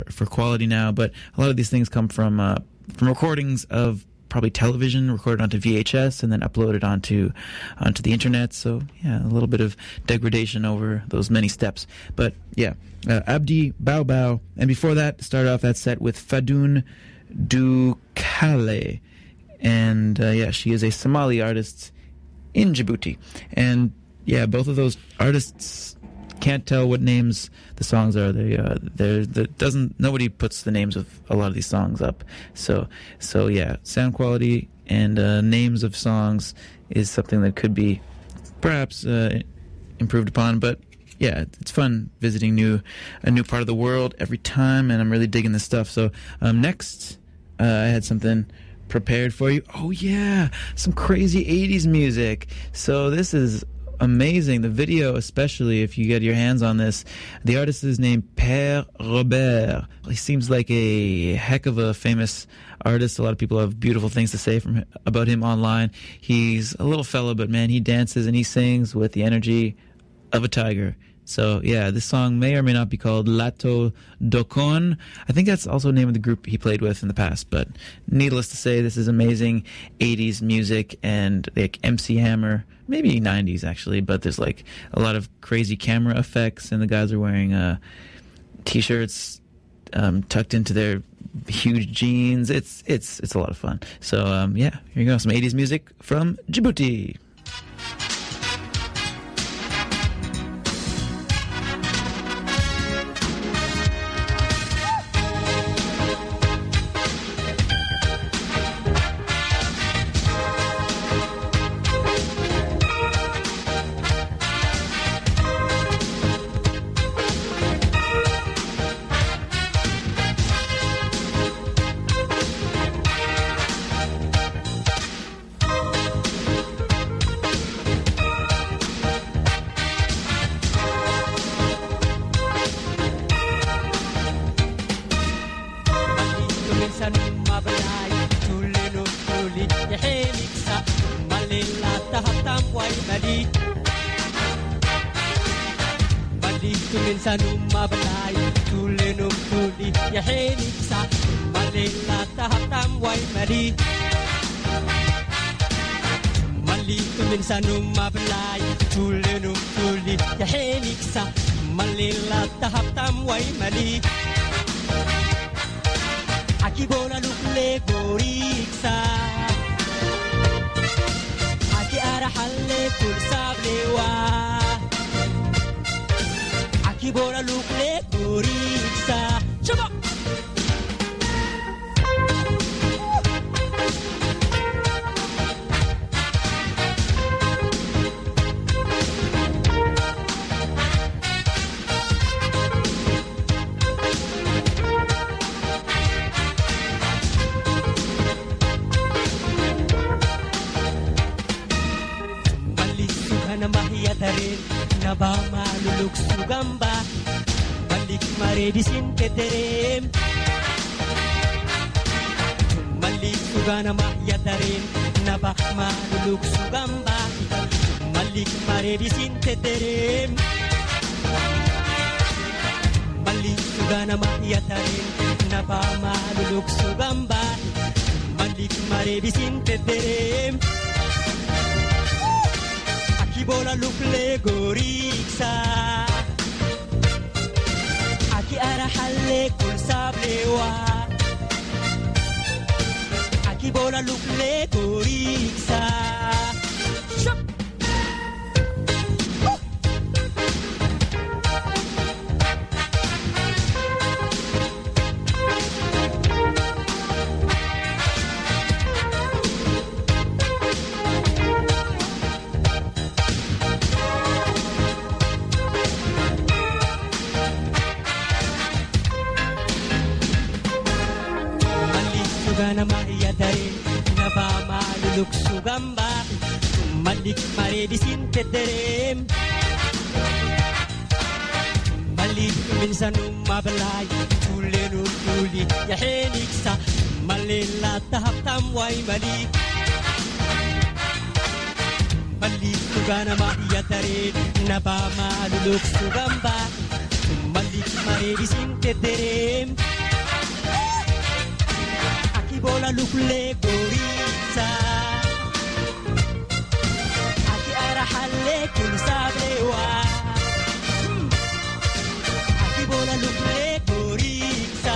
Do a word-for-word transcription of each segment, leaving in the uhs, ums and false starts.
for quality now, but a lot of these things come from uh, from recordings of probably television, recorded onto V H S and then uploaded onto onto the internet. So yeah, a little bit of degradation over those many steps. But yeah, uh, Abdi Bao Bao, and before that, started off that set with Fadoun Doukale, and uh, yeah, she is a Somali artist in Djibouti, and yeah, both of those artists. Can't tell what names the songs are. They uh, there doesn't nobody puts the names of a lot of these songs up. So so yeah, sound quality and uh, names of songs is something that could be perhaps uh, improved upon. But yeah, it's fun visiting new a new part of the world every time, and I'm really digging this stuff. So um, next, uh, I had something prepared for you. Oh yeah, some crazy eighties music. So this is amazing. The video, especially if you get your hands on this. The artist is named Père Robert. He seems like a heck of a famous artist. A lot of people have beautiful things to say from about him online. He's a little fellow, but man, he dances and he sings with the energy of a tiger. So yeah, this song may or may not be called Lato Dokon. I think that's also the name of the group he played with in the past. But needless to say, this is amazing eighties music and like M C Hammer, maybe nineties actually. But there's like a lot of crazy camera effects, and the guys are wearing uh, t-shirts um, tucked into their huge jeans. It's it's it's a lot of fun. So um, yeah, here you go, some eighties music from Djibouti. Akibola lukle goriksa Aki arahalle kul sablewa Akibola lukle goriksa Gana Maria Dare, Nava Maluk Sugamba, Malik Maredi Sinteterem, Malik Minsanum Mabalai, Tulenu Tuli, Yahenixa, Malila Tahaptam Wai Malik, Malik Gana Maria Dare, Nava Maluk Sugamba, Malik Maredi Sinteterem. lukle gorisa Aki arahalle kul sablewa Aki bola lukle gorisa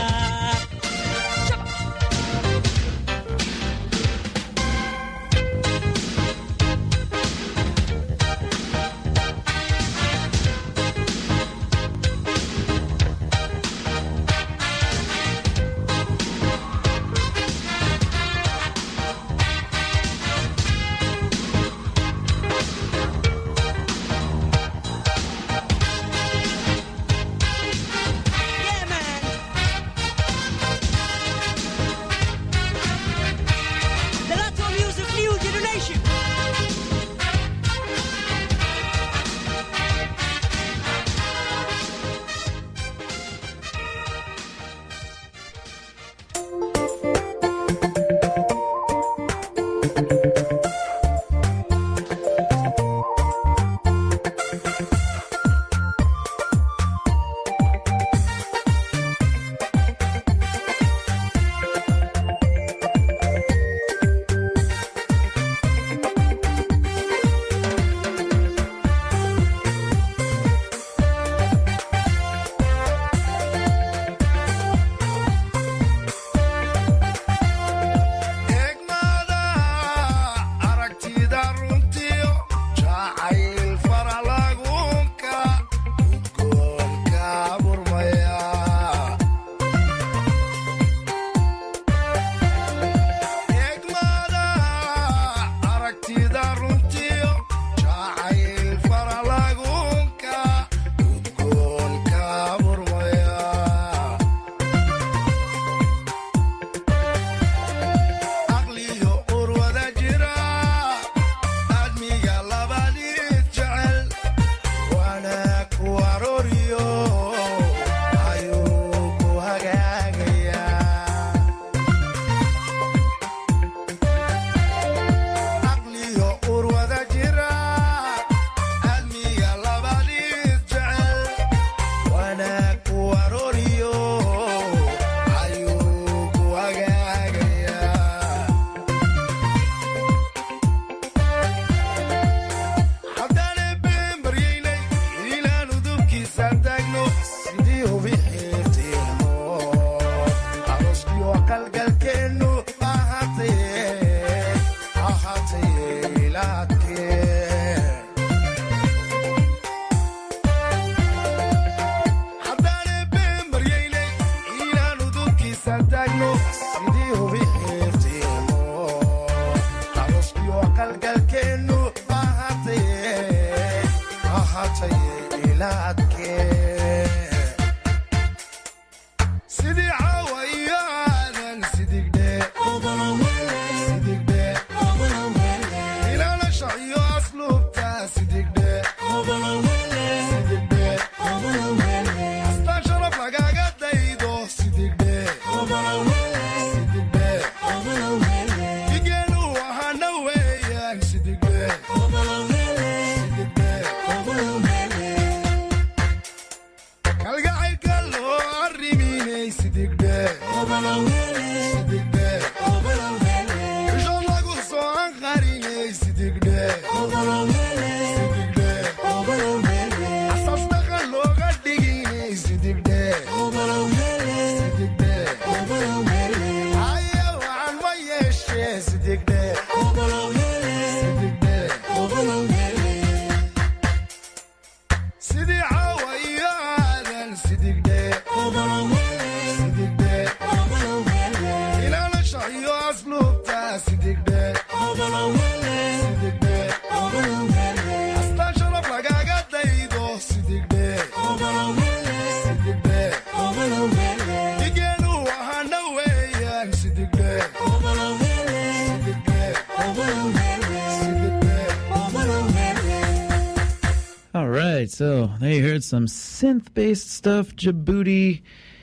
So there you heard some synth-based stuff, Djibouti,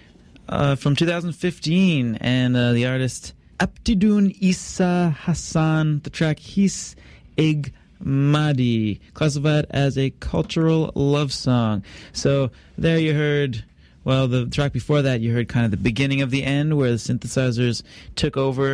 uh, from two thousand fifteen, and uh, the artist Abtidun Isa Hassan, the track His Ig Madi, classified as a cultural love song. So there you heard, well, the track before that, you heard kind of the beginning of the end, where the synthesizers took over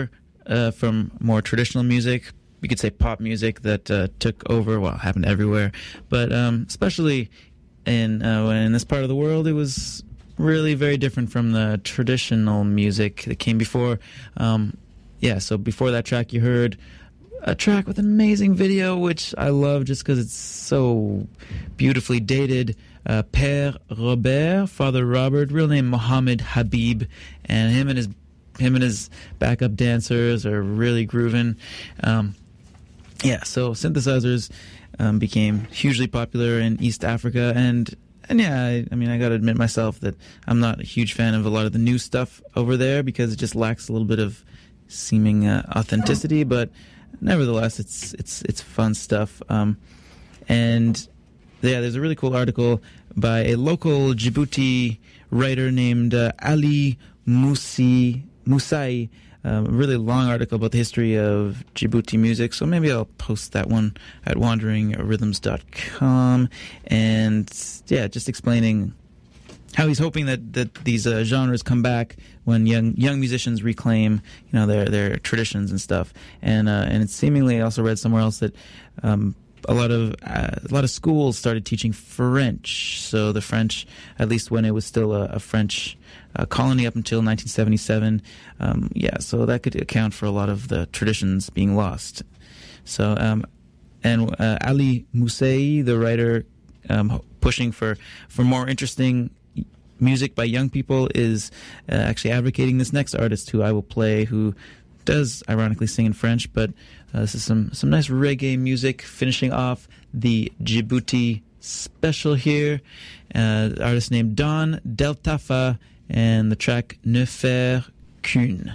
uh, from more traditional music. You could say pop music that uh, took over. Well, it happened everywhere, but um, especially in uh, in this part of the world, it was really very different from the traditional music that came before. Um, yeah, so before that track, you heard a track with an amazing video, which I love just because it's so beautifully dated. Uh, Père Robert, Father Robert, real name Mohammed Habib, and him and his him and his backup dancers are really grooving. Um, yeah, so synthesizers um, became hugely popular in East Africa, and and yeah, I, I mean, I got to admit myself that I'm not a huge fan of a lot of the new stuff over there because it just lacks a little bit of seeming uh, authenticity, but nevertheless, it's it's it's fun stuff. Um, and yeah, there's a really cool article by a local Djibouti writer named uh, Ali Moussi Moussaï. Um, a really long article about the history of Djibouti music, so maybe I'll post that one at wandering rhythms dot com. And yeah, just explaining how he's hoping that, that these uh, genres come back when young young musicians reclaim, you know, their their traditions and stuff. And uh, and it's seemingly, I also read somewhere else that um, a lot of uh, a lot of schools started teaching French. So the French, at least when it was still a, a French uh, colony up until nineteen seventy-seven, um, yeah. So that could account for a lot of the traditions being lost. So um, and uh, Ali Moussaï, the writer, um, pushing for for more interesting music by young people, is uh, actually advocating this next artist who I will play, who does ironically sing in French, but uh, this is some, some nice reggae music finishing off the Djibouti special here. Uh, the artist named Don Deltafa, and the track Ne Faire Qu'une.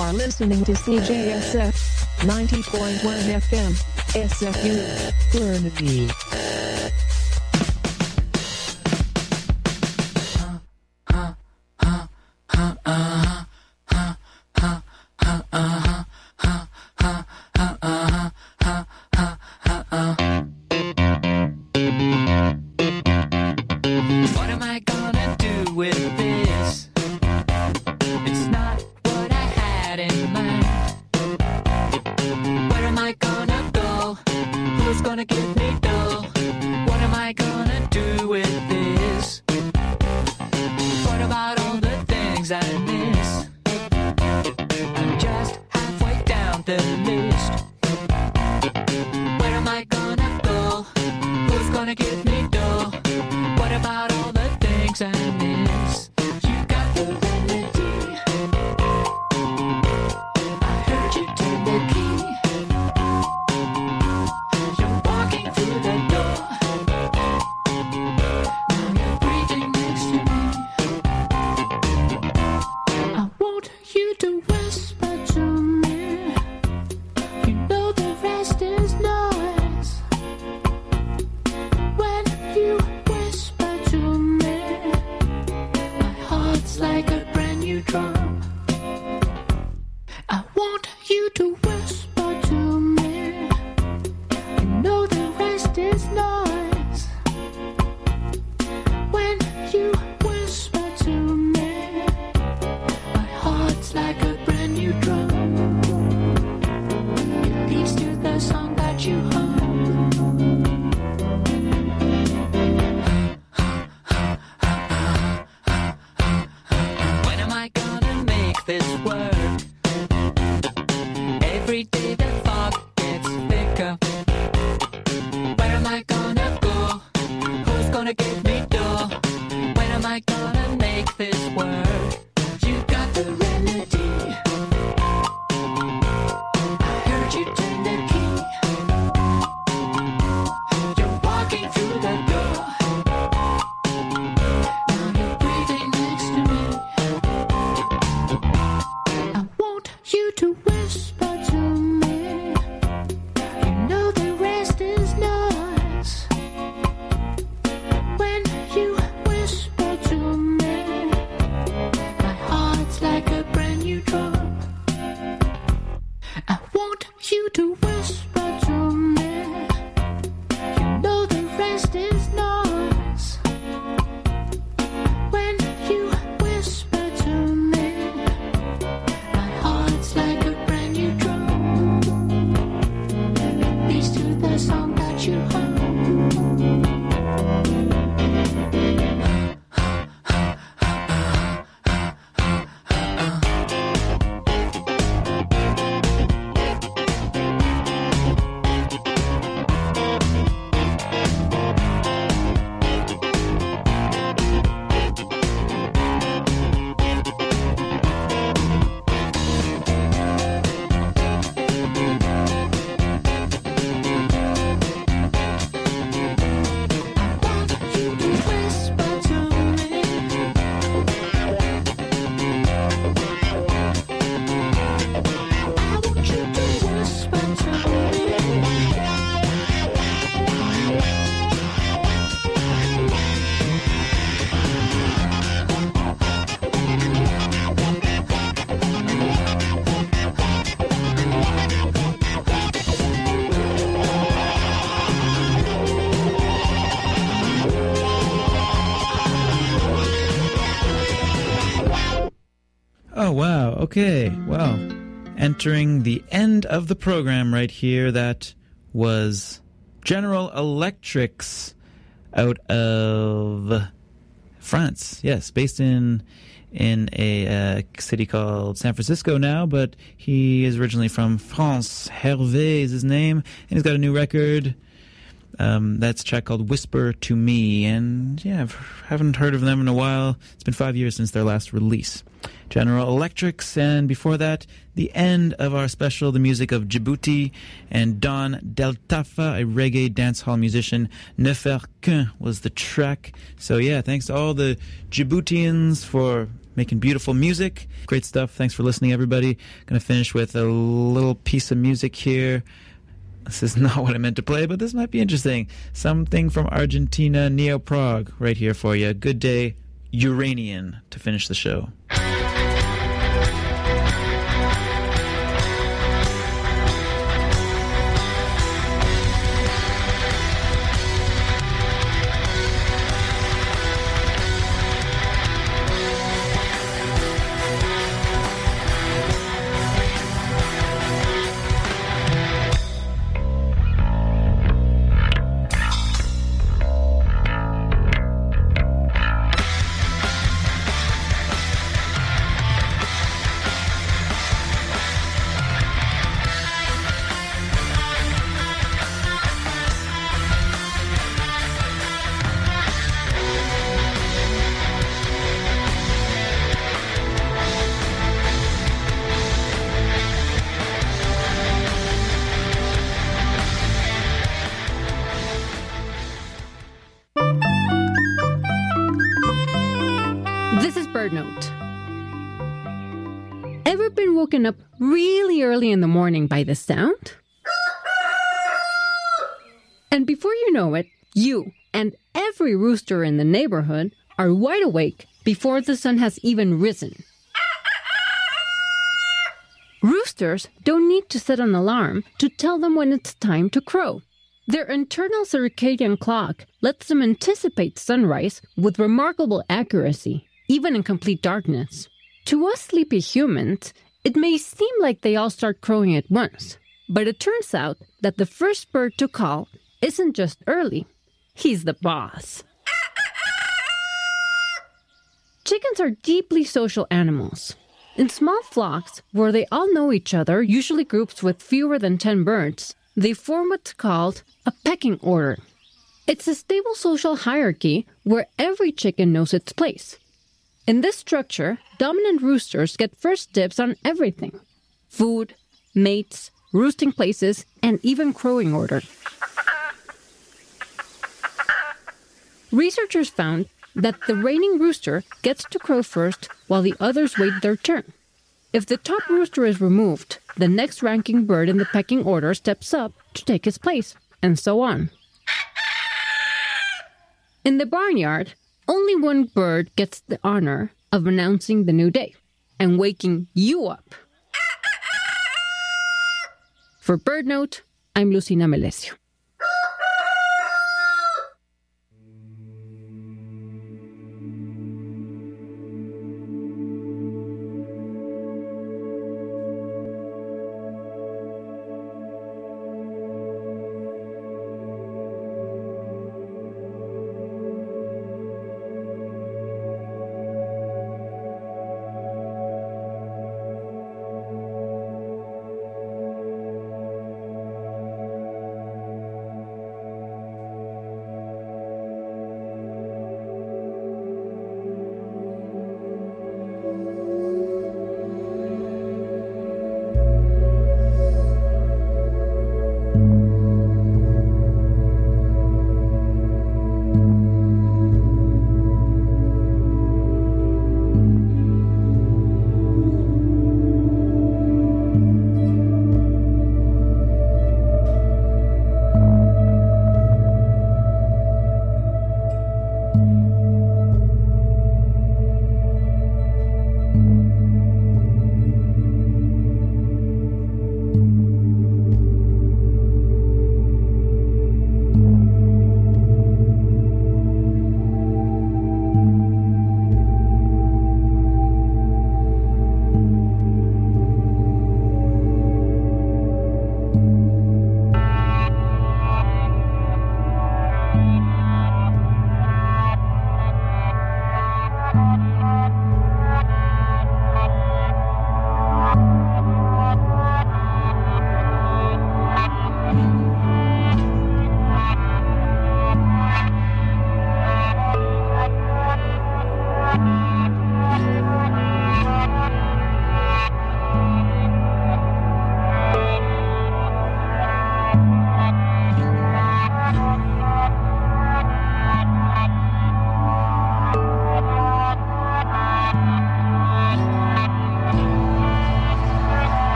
are listening to C J S F ninety point one F M, S F U, Burnaby. What am I gonna do with this? It's not what I had in mind. Where am I gonna go? Who's gonna give me dough? What am I gonna do with this? What about all the things I miss? I'm just halfway down the list. Where am I gonna go? Who's gonna give me dough? What about all the things I miss? You got the remedy. I heard you turn the key. You're walking through the door. Now you're breathing next to me. I want you to whisper to me. You know the rest is noise. When you whisper to me, my heart's like a brand new drum. I want you to whisper to me. You know the rest is noise. When you whisper to me, my heart's like a brand new drum. It beats to the song that you hum. When am I gonna make this work? Every day the fog gets thicker. Where am I gonna go? Who's gonna give me dough? When am I gonna make this work? You got the remedy. I heard you turn the key. You're walking through the door. Now you're breathing next to me. I want you to whisper to me. You know the rest is noise. When you whisper to me, my heart's like a brand new drum. I want you to whisper to me. You know the rest is noise. When you whisper to me, my heart's like a brand new drum. It beats to the song that you hum. Oh, wow. Okay. Well, entering the end of the program right here, that was General Electrics out of France. Yes, based in in a uh, city called San Francisco now, but he is originally from France. Hervé is his name, and he's got a new record. Um, that's a track called Whisper to Me, and yeah, I haven't heard of them in a while. It's been five years since their last release. General Electrics, and before that, the end of our special, the music of Djibouti, and Don Deltafa, a reggae dancehall musician. Ne faire qu'un was the track. So yeah, thanks to all the Djiboutians for making beautiful music. Great stuff. Thanks for listening, everybody. Going to finish with a little piece of music here. This is not what I meant to play, but this might be interesting. Something from Argentina, Neo Prague, right here for you. Good Day, Uranian, to finish the show. Note. Ever been woken up really early in the morning by the sound? And before you know it, you and every rooster in the neighborhood are wide awake before the sun has even risen. Roosters don't need to set an alarm to tell them when it's time to crow. Their internal circadian clock lets them anticipate sunrise with remarkable accuracy, even in complete darkness. To us sleepy humans, it may seem like they all start crowing at once, but it turns out that the first bird to call isn't just early, he's the boss. Chickens are deeply social animals. In small flocks, where they all know each other, usually groups with fewer than ten birds, they form what's called a pecking order. It's a stable social hierarchy where every chicken knows its place. In this structure, dominant roosters get first dibs on everything: food, mates, roosting places, and even crowing order. Researchers found that the reigning rooster gets to crow first while the others wait their turn. If the top rooster is removed, the next ranking bird in the pecking order steps up to take his place, and so on. In the barnyard, only one bird gets the honor of announcing the new day and waking you up. For Bird Note, I'm Lucina Melesio.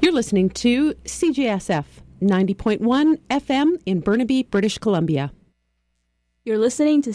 You're listening to C J S F ninety point one F M in Burnaby, British Columbia. You're listening to